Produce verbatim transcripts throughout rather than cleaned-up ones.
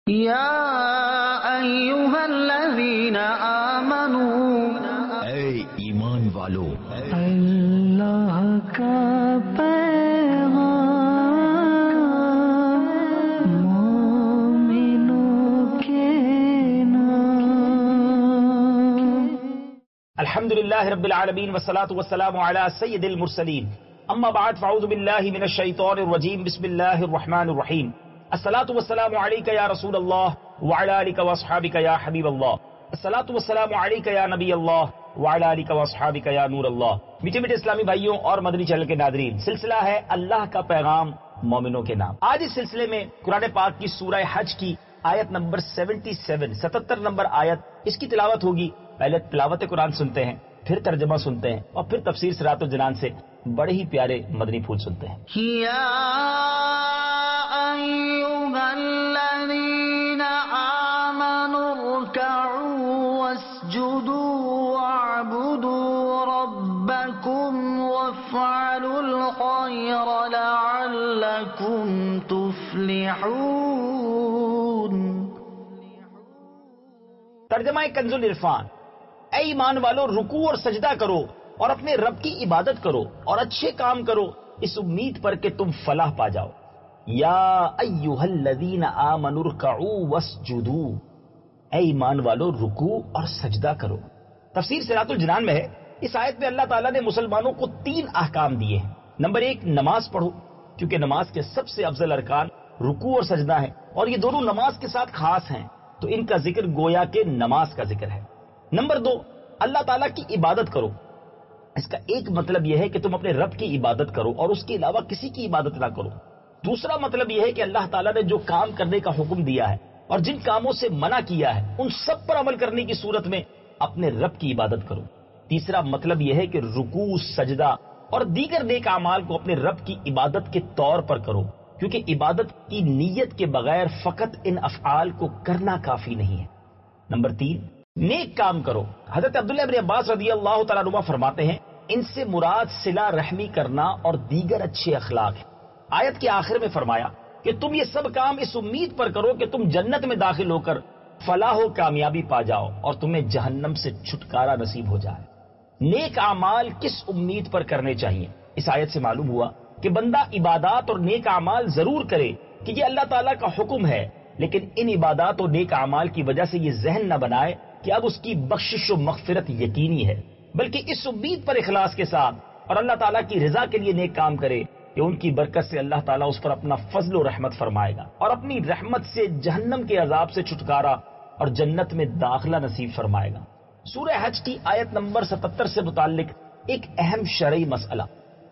یا ایھا الذین آمنوا، اے ایمان والو، اللہ کا پیغام مومنوں کے نام۔ الحمدللہ رب العالمین والصلاة والسلام علی سید المرسلین، اما بعد فاعوذ باللہ من الشیطان الرجیم، بسم اللہ الرحمن الرحیم۔ الصلاة والسلام علیک یا رسول اللہ وعلی آلک واصحابک یا حبیب اللہ، الصلاة والسلام علیک یا نبی اللہ وعلی آلک واصحابک یا نور اللہ۔ میٹھے میٹھے اسلامی بھائیوں اور مدنی چینل کے ناظرین، سلسلہ ہے اللہ کا پیغام مومنوں کے نام۔ آج اس سلسلے میں قرآن پاک کی سورہ حج کی آیت نمبر سیونٹی سیون، ستتر نمبر آیت، اس کی تلاوت ہوگی۔ پہلے تلاوت قرآن سنتے ہیں، پھر ترجمہ سنتے ہیں، اور پھر تفسیر صراط الجنان سے بڑے ہی پیارے مدنی پھول سنتے ہیں۔ یا ایھا الذین آمنوا ارکعوا واسجدوا واعبدوا ربکم وافعلوا الخیر لعلکم تفلحون۔ ترجمہ کنز العرفان۔ اے ایمان والو، رکوع اور سجدہ کرو اور اپنے رب کی عبادت کرو اور اچھے کام کرو، اس امید پر کہ تم فلاح پا جاؤ۔ یا ایھا الذین آمنوا ارکعوا واسجدوا، اے ایمان والو رکوع اور سجدہ کرو۔ تفسیر صراط الجنان میں ہے، اس آیت میں اللہ تعالیٰ نے مسلمانوں کو تین احکام دیے ہیں۔ نمبر ایک، نماز پڑھو، کیونکہ نماز کے سب سے افضل ارکان رکوع اور سجدہ ہیں، اور یہ دونوں نماز کے ساتھ خاص ہیں، تو ان کا ذکر گویا کہ نماز کا ذکر ہے۔ نمبر دو، اللہ تعالیٰ کی عبادت کرو۔ اس کا ایک مطلب یہ ہے کہ تم اپنے رب کی عبادت کرو اور اس کے علاوہ کسی کی عبادت نہ کرو۔ دوسرا مطلب یہ ہے کہ اللہ تعالیٰ نے جو کام کرنے کا حکم دیا ہے اور جن کاموں سے منع کیا ہے ان سب پر عمل کرنے کی صورت میں اپنے رب کی عبادت کرو۔ تیسرا مطلب یہ ہے کہ رکوع، سجدہ اور دیگر نیک اعمال کو اپنے رب کی عبادت کے طور پر کرو، کیونکہ عبادت کی نیت کے بغیر فقط ان افعال کو کرنا کافی نہیں ہے۔ نمبر تین، نیک کام کرو۔ حضرت عبداللہ ابن عباس رضی اللہ تعالیٰ عنہ فرماتے ہیں، ان سے مراد صلہ رحمی کرنا اور دیگر اچھے اخلاق ہیں۔ آیت کے آخر میں فرمایا کہ تم یہ سب کام اس امید پر کرو کہ تم جنت میں داخل ہو کر فلاح و کامیابی پا جاؤ اور تمہیں جہنم سے چھٹکارا نصیب ہو جائے۔ نیک اعمال کس امید پر کرنے چاہیے؟ اس آیت سے معلوم ہوا کہ بندہ عبادات اور نیک اعمال ضرور کرے کہ یہ اللہ تعالیٰ کا حکم ہے، لیکن ان عبادات اور نیک اعمال کی وجہ سے یہ ذہن نہ بنائے کہ اب اس کی بخشش و مغفرت یقینی ہے، بلکہ اس امید پر اخلاص کے ساتھ اور اللہ تعالیٰ کی رضا کے لیے نیک کام کرے کہ ان کی برکت سے اللہ تعالیٰ اس پر اپنا فضل و رحمت فرمائے گا اور اپنی رحمت سے جہنم کے عذاب سے چھٹکارا اور جنت میں داخلہ نصیب فرمائے گا۔ سورہ حج کی آیت نمبر ستتر سے متعلق ایک اہم شرعی مسئلہ۔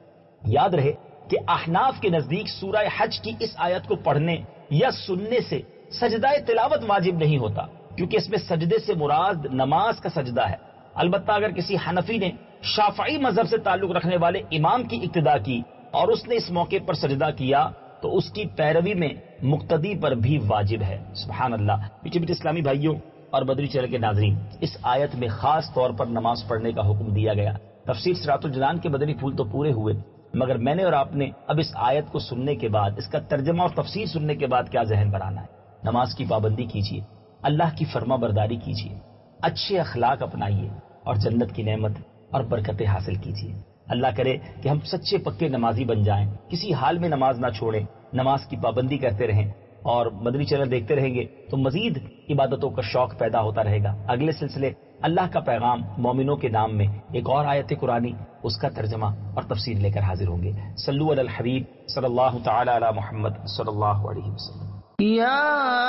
یاد رہے کہ احناف کے نزدیک سورہ حج کی اس آیت کو پڑھنے یا سننے سے سجدہ تلاوت واجب نہیں ہوتا، کیونکہ اس میں سجدے سے مراد نماز کا سجدہ ہے۔ البتہ اگر کسی حنفی نے شافعی مذہب سے تعلق رکھنے والے امام کی اقتداء کی اور اس نے اس موقع پر سجدہ کیا تو اس کی پیروی میں مقتدی پر بھی واجب ہے۔ سبحان اللہ۔ میٹھے میٹھے اسلامی بھائیوں اور بدری چینل کے ناظرین، اس آیت میں خاص طور پر نماز پڑھنے کا حکم دیا گیا۔ تفسیر صراط الجنان کے مدنی پھول تو پورے ہوئے، مگر میں نے اور آپ نے اب اس آیت کو سننے کے بعد، اس کا ترجمہ اور تفسیر سننے کے بعد کیا ذہن بنانا ہے؟ نماز کی پابندی کیجیے، اللہ کی فرما برداری کیجیے، اچھے اخلاق اپنائیے اور جنت کی نعمت اور برکتیں حاصل کیجیے۔ اللہ کرے کہ ہم سچے پکے نمازی بن جائیں، کسی حال میں نماز نہ چھوڑیں، نماز کی پابندی کرتے رہیں اور مدنی چینل دیکھتے رہیں گے تو مزید عبادتوں کا شوق پیدا ہوتا رہے گا۔ اگلے سلسلے اللہ کا پیغام مومنوں کے نام میں ایک اور آیت قرآنی، اس کا ترجمہ اور تفسیر لے کر حاضر ہوں گے۔ صلو علی الحبیب صلی اللہ تعالی علی محمد صلی اللہ علیہ وسلم۔ یا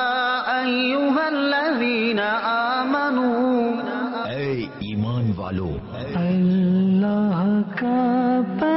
ایھا الذین آمنوا، اے ایمان والو، اللہ کا